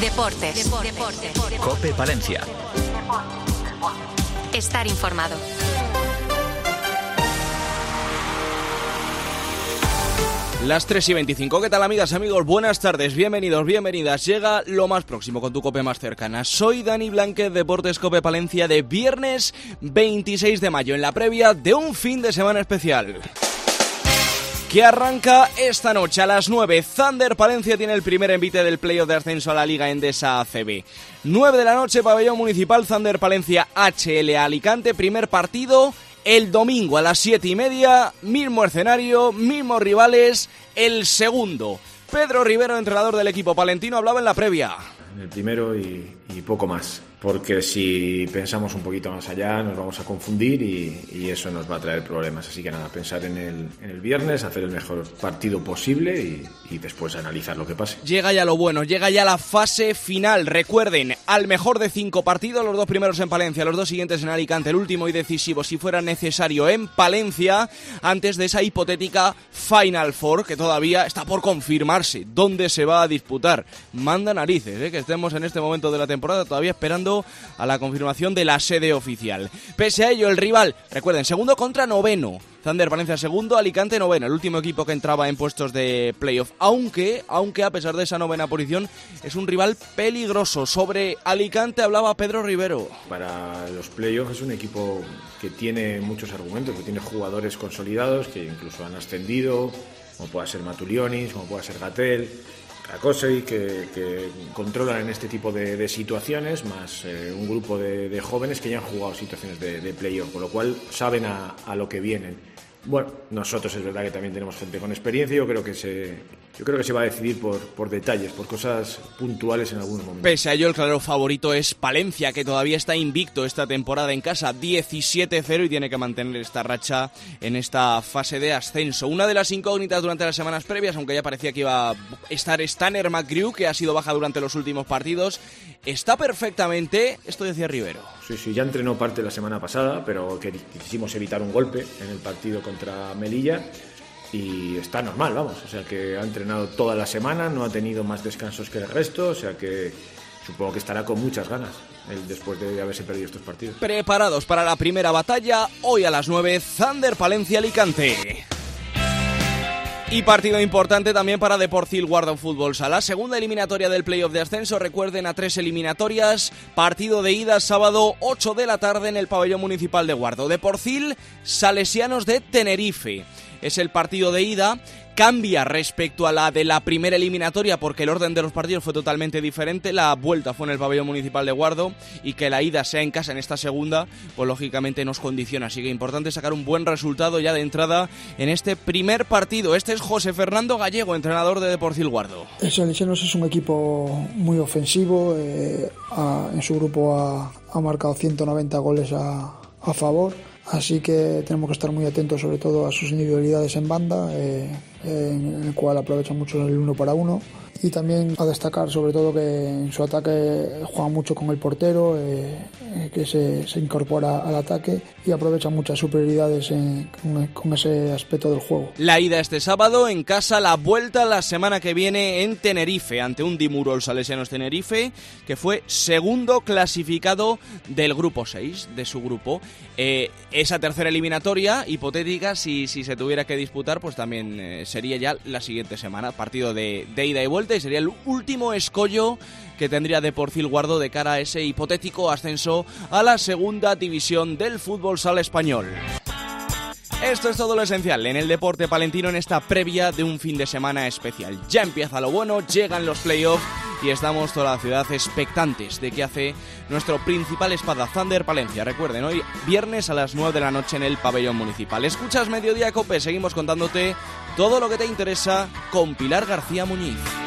Deportes. COPE Palencia. Estar informado. Las 3:25. ¿Qué tal, amigas, amigos? Buenas tardes, bienvenidos, bienvenidas. Llega lo más próximo con tu COPE más cercana. Soy Dani Blanquez, Deportes COPE Palencia, de viernes 26 de mayo, en la previa de un fin de semana especial que arranca esta noche a las 9. Thunder Palencia tiene el primer envite del playoff de ascenso a la Liga Endesa ACB. 9 de la noche, pabellón municipal, Thunder Palencia HL Alicante, primer partido el domingo a las 7:30, mismo escenario, mismos rivales, el segundo. Pedro Rivero, entrenador del equipo palentino, hablaba en la previa. En el primero y poco más, porque si pensamos un poquito más allá nos vamos a confundir y eso nos va a traer problemas. Así que nada, pensar en el viernes, hacer el mejor partido posible y después analizar lo que pase. Llega ya lo bueno, llega ya la fase final. Recuerden, al mejor de 5 partidos, los 2 primeros en Palencia, los 2 siguientes en Alicante, el último y decisivo, si fuera necesario, en Palencia, antes de esa hipotética Final Four que todavía está por confirmarse. ¿Dónde se va a disputar? Manda narices, que estemos en este momento de la temporada todavía esperando a la confirmación de la sede oficial. Pese a ello, el rival, recuerden, segundo contra noveno. Thunder Palencia segundo, Alicante noveno, el último equipo que entraba en puestos de playoff. Aunque a pesar de esa novena posición, es un rival peligroso. Sobre Alicante hablaba Pedro Rivero. Para los playoffs es un equipo que tiene muchos argumentos, que tiene jugadores consolidados, que incluso han ascendido, como pueda ser Matulionis, como pueda ser Gatel, Krakosevich, que controlan en este tipo de situaciones, más un grupo de jóvenes que ya han jugado situaciones de playoff, con lo cual saben a lo que vienen. Bueno, nosotros es verdad que también tenemos gente con experiencia. Yo creo que se va a decidir por detalles, por cosas puntuales en algunos momentos. Pese a ello, el claro favorito es Palencia, que todavía está invicto esta temporada en casa, 17-0, y tiene que mantener esta racha en esta fase de ascenso. Una de las incógnitas durante las semanas previas, aunque ya parecía que iba a estar Stanner McGrew, que ha sido baja durante los últimos partidos, está perfectamente, esto decía Rivero. Sí, ya entrenó parte la semana pasada, pero quisimos evitar un golpe en el partido contra Melilla y está normal, vamos, o sea que ha entrenado toda la semana, no ha tenido más descansos que el resto, o sea que supongo que estará con muchas ganas después de haberse perdido estos partidos. Preparados para la primera batalla, hoy a las 9, Thunder Palencia Alicante. Y partido importante también para Deporcil Guardo Fútbol Sala. Segunda eliminatoria del playoff de ascenso. Recuerden, a 3 eliminatorias. Partido de ida sábado 8 de la tarde en el pabellón municipal de Guardo. Deporcil Salesianos de Tenerife. Es el partido de ida. Cambia respecto a la de la primera eliminatoria porque el orden de los partidos fue totalmente diferente. La vuelta fue en el pabellón municipal de Guardo y que la ida sea en casa en esta segunda, pues lógicamente nos condiciona. Así que importante sacar un buen resultado ya de entrada en este primer partido. Este es José Fernando Gallego, entrenador de Deporcil Guardo. El Salesianos es un equipo muy ofensivo. En su grupo ha marcado 190 goles a favor. Así que tenemos que estar muy atentos sobre todo a sus individualidades en banda, en el cual aprovechan mucho el 1 para 1. Y también a destacar sobre todo que en su ataque juega mucho con el portero, que se incorpora al ataque y aprovecha muchas superioridades con ese aspecto del juego. La ida este sábado en casa, la vuelta la semana que viene en Tenerife, ante un Dimurol Salesianos Tenerife, que fue segundo clasificado del grupo 6, de su grupo. Esa tercera eliminatoria hipotética, si se tuviera que disputar, pues también sería ya la siguiente semana, partido de ida y vuelta, y sería el último escollo que tendría Deporcil Guardo de cara a ese hipotético ascenso a la segunda división del fútbol sala español. Esto es todo lo esencial en el deporte palentino en esta previa de un fin de semana especial. Ya empieza lo bueno, llegan los playoffs y estamos toda la ciudad expectantes de qué hace nuestro principal espada, Thunder Palencia. Recuerden, hoy viernes a las 9 de la noche en el pabellón municipal. Escuchas Mediodía Cope, seguimos contándote todo lo que te interesa con Pilar García Muñiz.